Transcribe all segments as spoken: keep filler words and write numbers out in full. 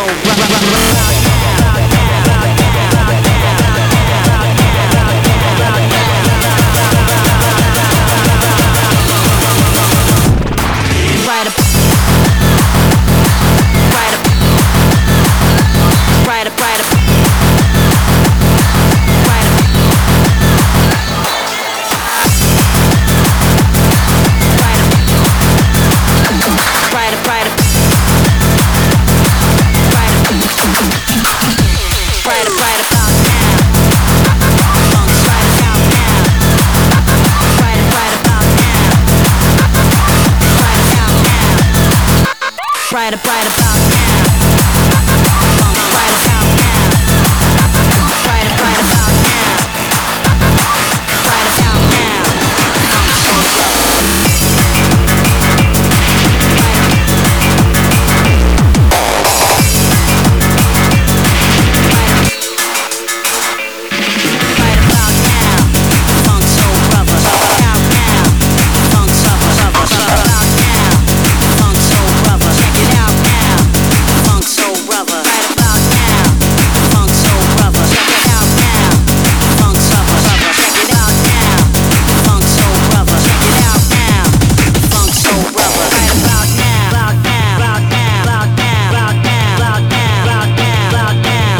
Right about now. Right about now. Right right about now. Right about now. Right about now. Funk soul brothers. Out now. Funk suckers. Out now. Funk soul brothers. Check it out now. Funk soul brothers. Right about now. Funk soul brothers. Check it out now. Funk suckers. Check it out now. Funk soul brothers. Check it out now. Funk soul brothers. Right about now. About now. About now. About now. About now. About now. About now. About now.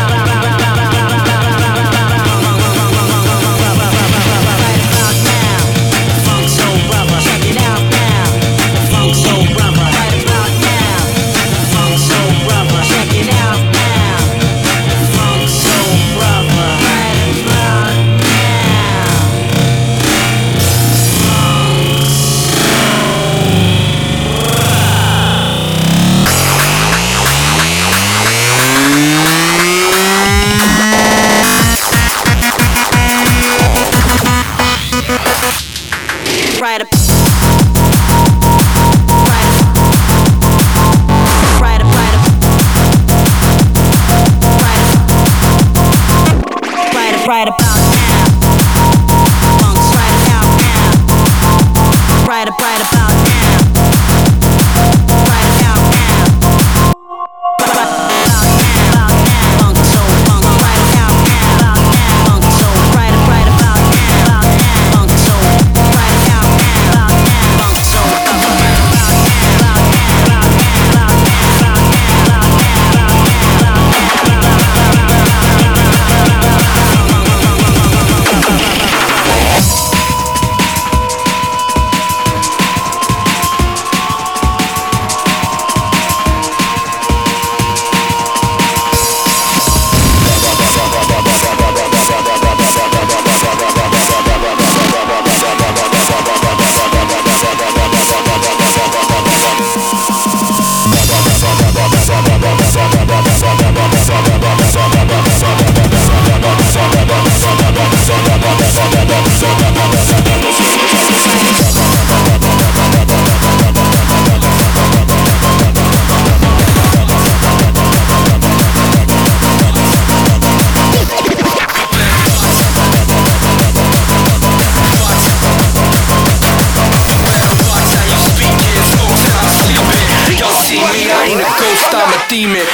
Right about now. Funk soul brothers. Check it out now. Funk soul brothers. Right about now. Funk soul brothers. Check it out now. Funk soul brothers. Right about Right up. Right up. Right up. Right up. Right up. Right about now. Funks right about now. Right up. Right about now. Right about now. Right about now. Funk soul. Funk right about now. Funk soul. Right up. Right about now. Funk soul. Right about now. Funk soul. Right about now. I'm a demon.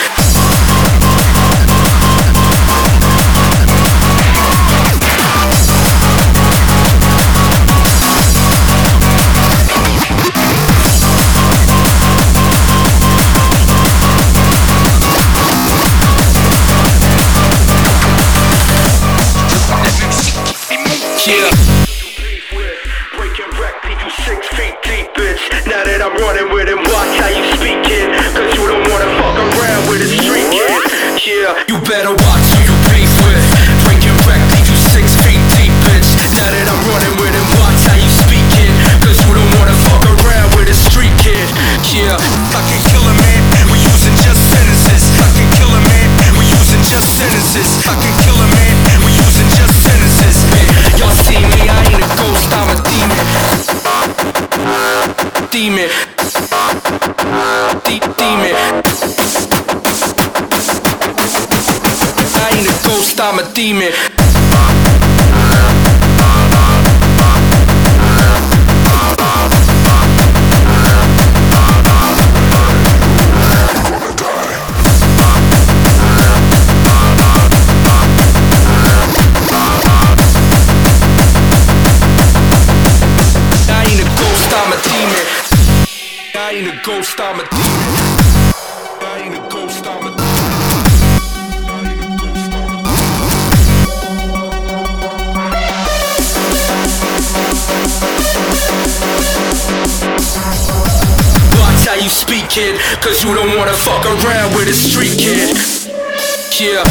Yeah. Now that I'm running with him, watch how you speaking, cause you don't wanna fuck around with a street kid. Yeah, you better watch who you beef with. Breaking wreck, leave you six feet deep, bitch. Now that I'm running with him, watch how you speaking, cause you don't wanna fuck around with a street kid. Yeah, I can kill a man, we using just sentences. I can kill a man, we using just sentences. I can kill a man, we using just sentences. Man, y'all see me, I ain't a ghost, I'm a demon. Demon. Deep demon. I ain't a ghost, I'm a demon. ghost, I'm a demon. I ain't a ghost, I'm a demon. Watch how you speak, kid, cause you don't wanna fuck around with a street kid. Yeah.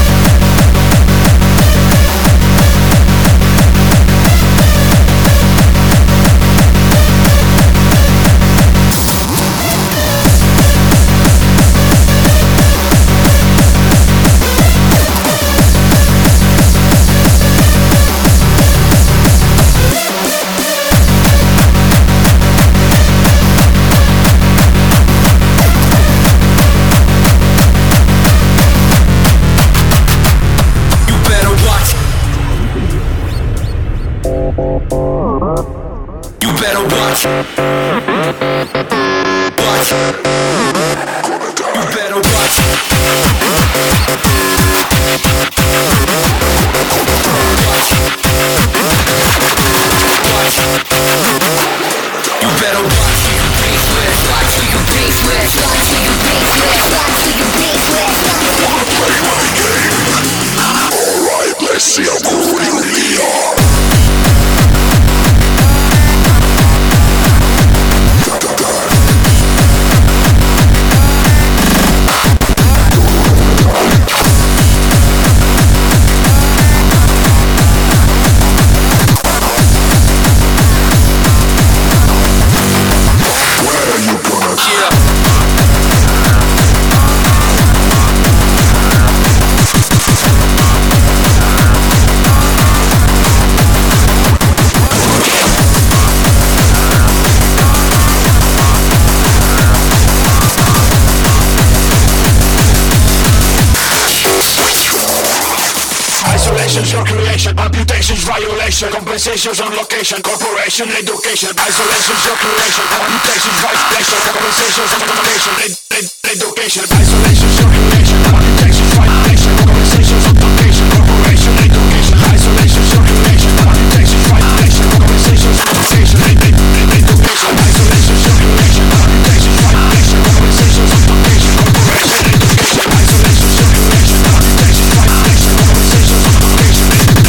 Compensations on location, corporation, education, isolations, your creation, amputations, violation, compensations on location, ed- ed- education, isolations, your creation, amputations, violation, compensations on location, corporation, education, isolations, your creation, amputations, violation, compensations on location, ed- ed- ed- education, isolations, your creation, amputations, violation, compensations on location, corporation, education, isolations, your creation, amputations, violation, compensations on location, ed- ed-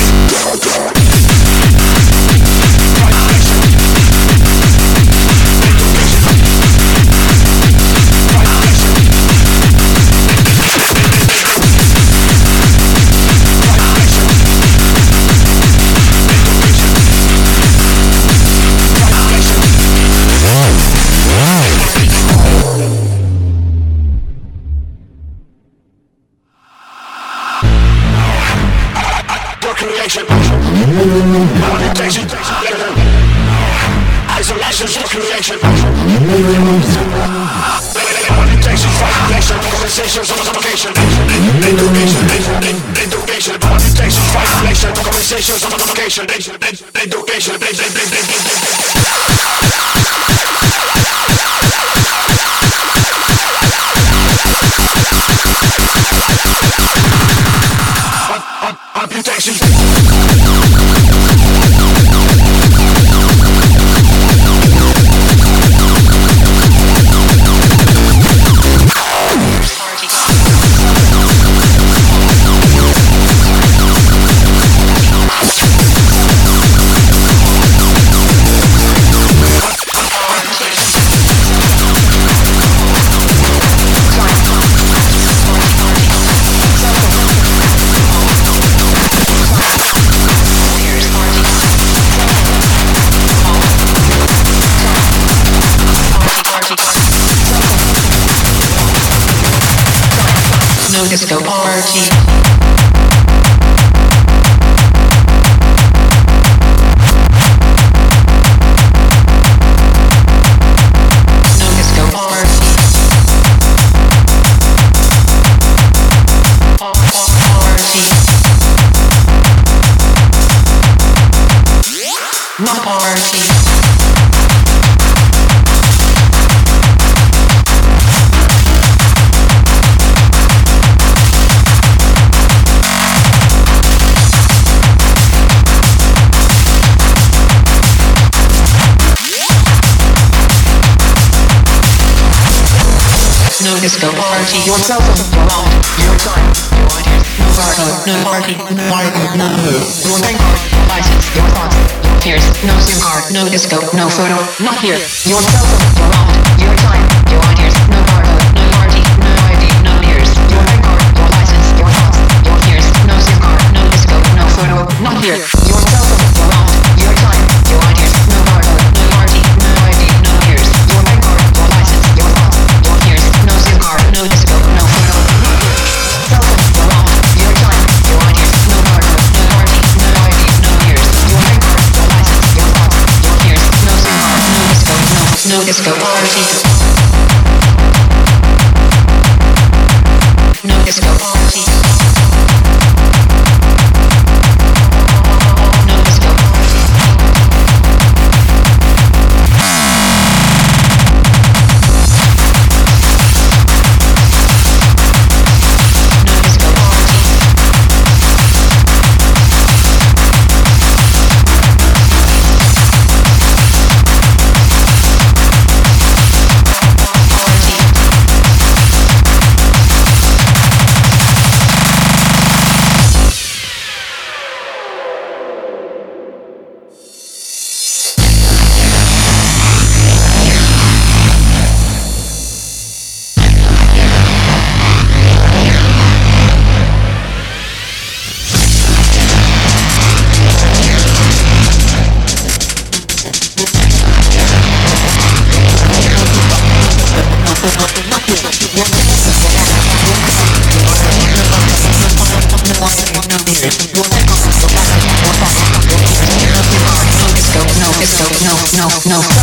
isolation, creation, amputations, violation, compensations on location, education, education, amputations, violation, compensations on location, education, amputations. No disco party. My party. disco party. Your cell phone, your wallet, your time, your ideas. No barcode, no party, no party, no move. Your bank card, your license, your thoughts, your fears. No SIM card, no disco, no photo, not here. Your cell phone, your wallet, your time, your ideas. No barcode, no party, no I D, no ears. Your bank card, your license, your thoughts, your fears. No SIM card, no disco, no photo, not here. Your cell phone, your wallet, your time, your ideas. No barcode, no party, no I D, no ears. Your bank card, your license, your thoughts, your fears. No SIM card, no disco, no photo, not here. Cell phone, your wallet, your time, your ideas. No barcode, no party, no I D, no ears. Your bank card, your license, your thoughts, your fears. No SIM card, no disco, no, no disco party. No disco party. No disco party. No disco party. No, no, no.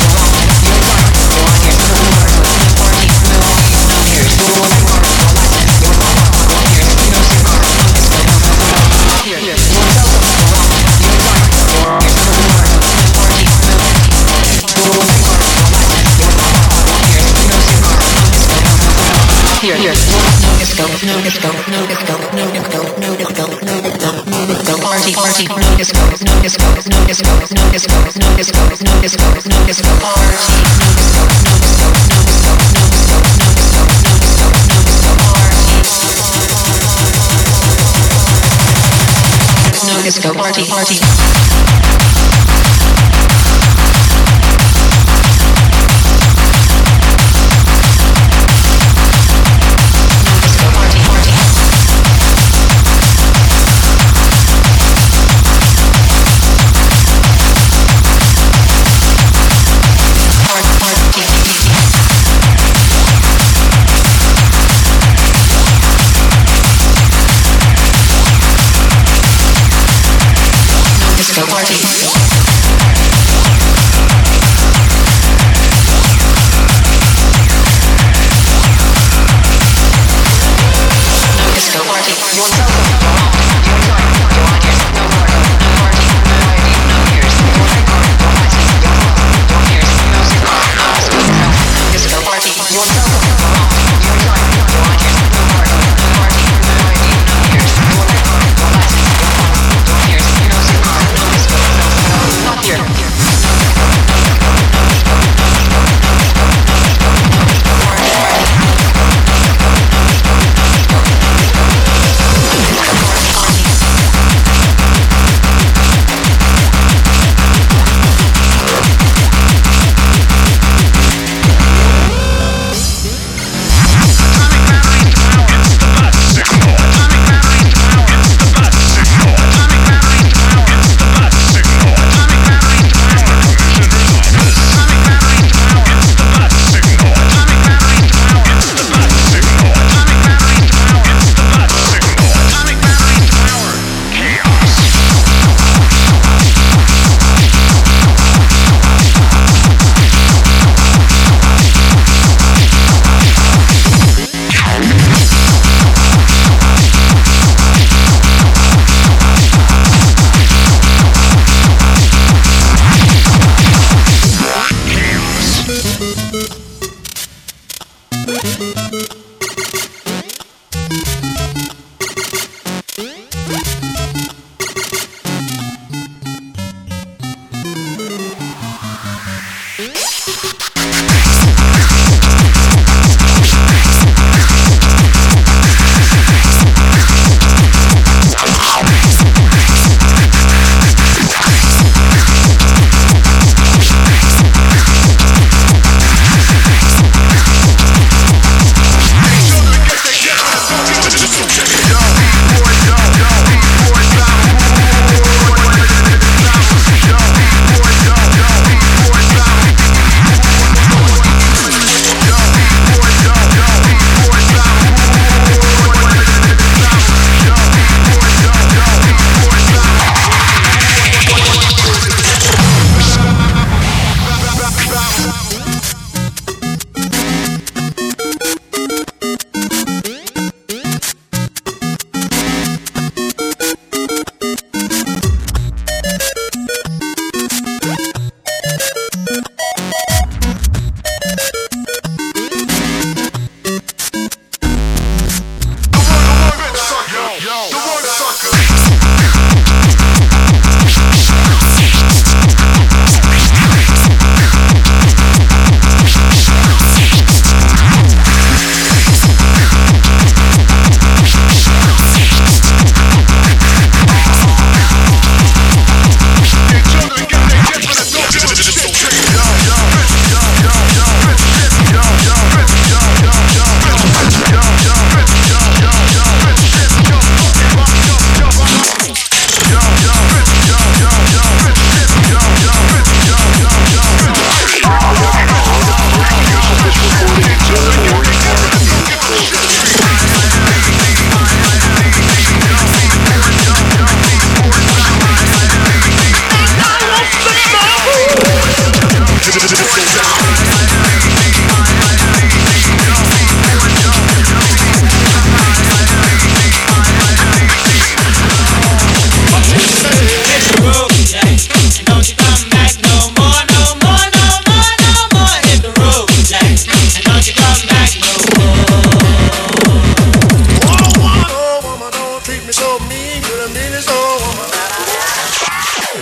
Here, here, no disco, no disco, no disco, no disco, no disco, no disco, no disco, party, party, no disco, no disco, no disco, no disco, no disco, no disco, no disco, party, no disco, no disco, no disco, no disco, no disco, no disco, no disco, party, no disco, party, party. No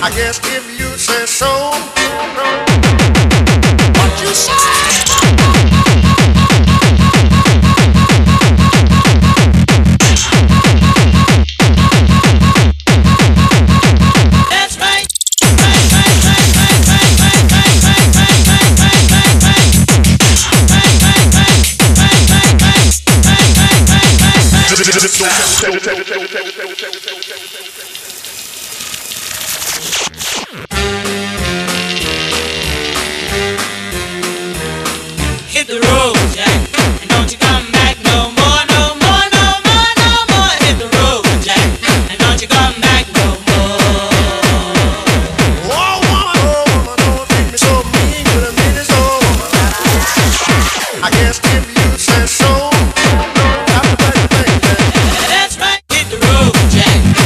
I guess if you say so. What you say? Hit the road, Jack, and don't you come back no more, no more, no more, no more. Hit the road, Jack, and don't you come back no more. Oh, woman, oh, woman, don't treat me so mean, but I mean it's over. I guess if you say so, I'm ready, baby. That's right, hit the road, Jack.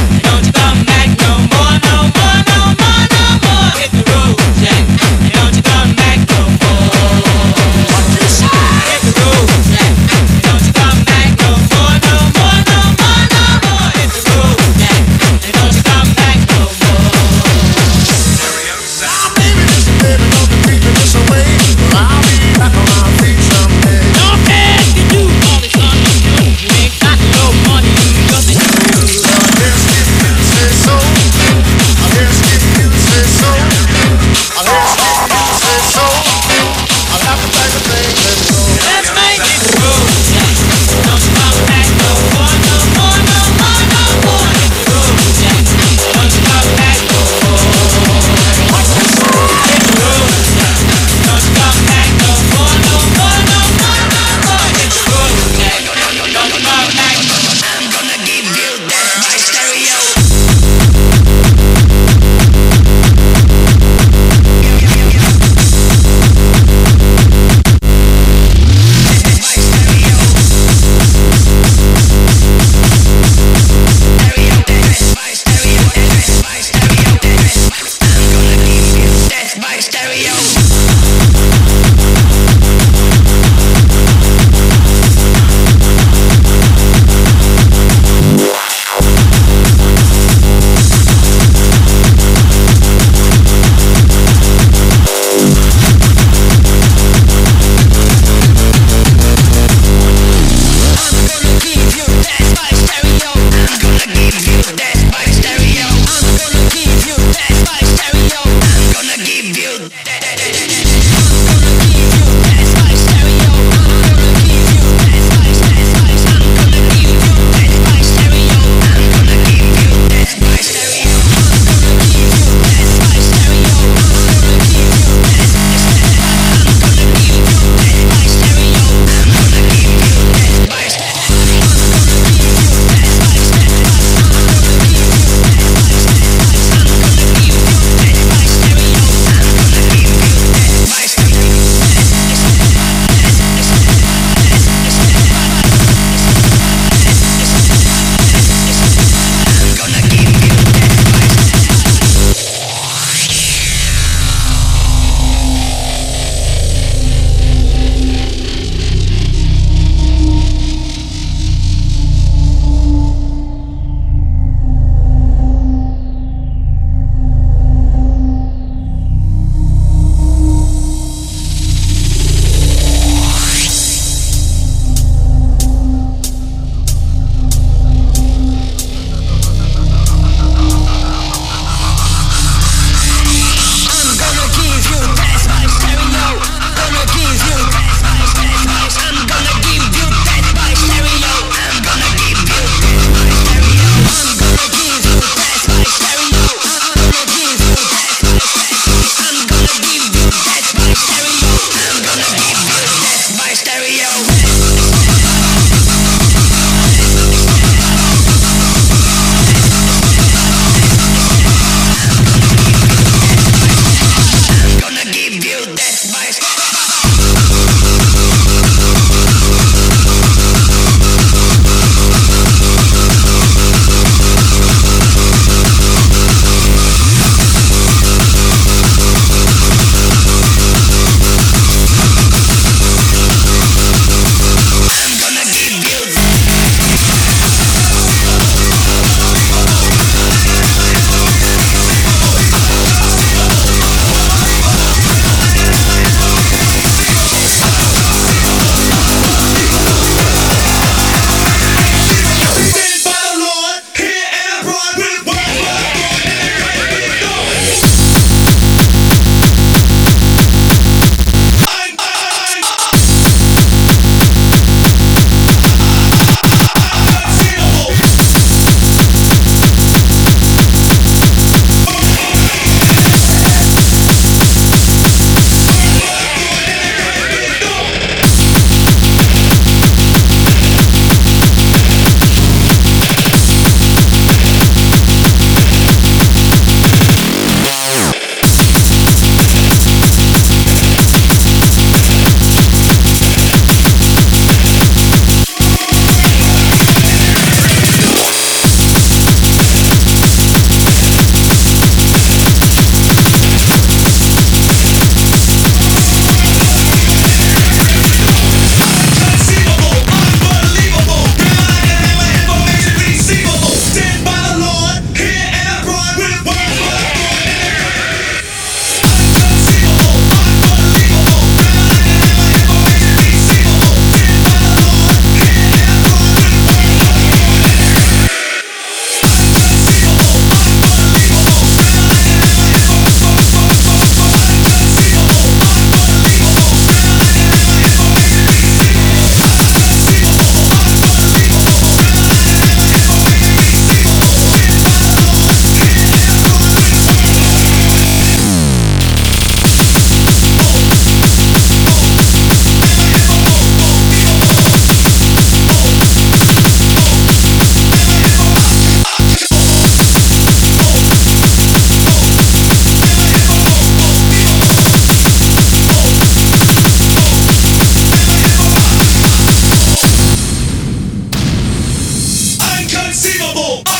full.